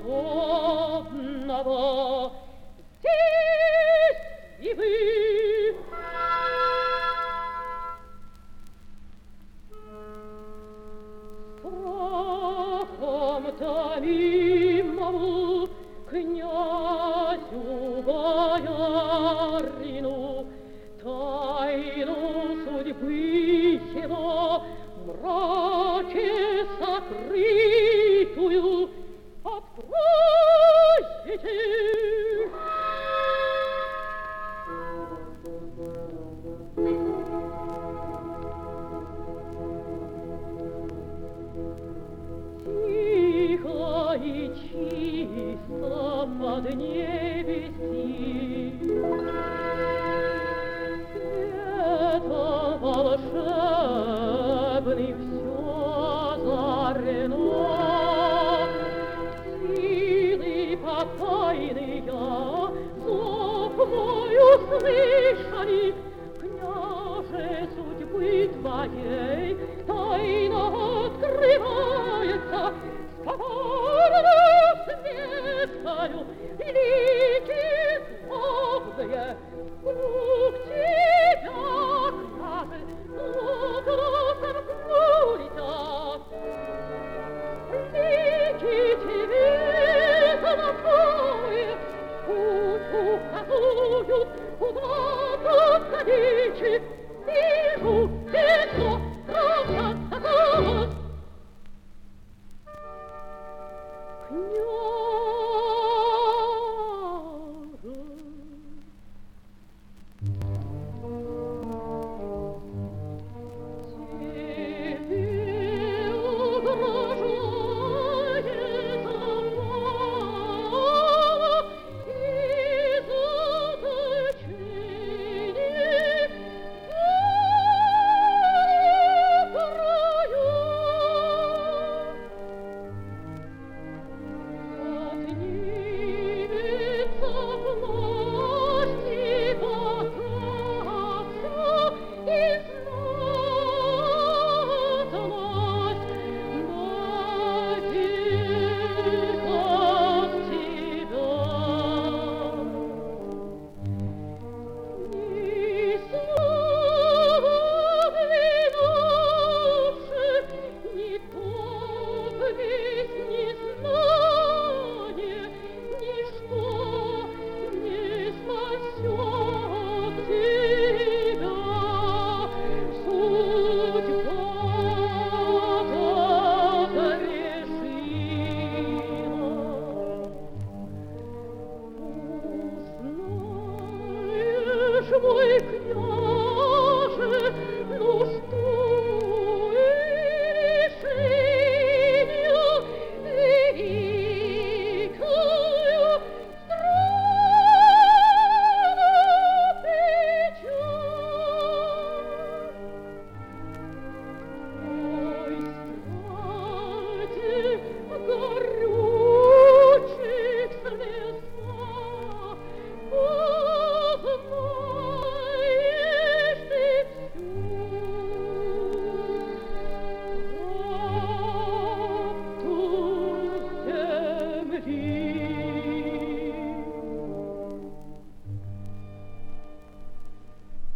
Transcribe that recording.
свободного. Здесь и вы. Страхом томимому князю боярину тайну судьбы его мраке сокрытую откройте. Тихо и чисто под небеси светом волшебным все озарено. Силы покойные зов мой услышали, княже, судьбы твоей тайна открывается. Свободно светлою лики злобные круг тебя, княже, плотно сомкнулись. Лики тебе знакомые путь указуют, куда подходите. Вижу пекло, красота. Князь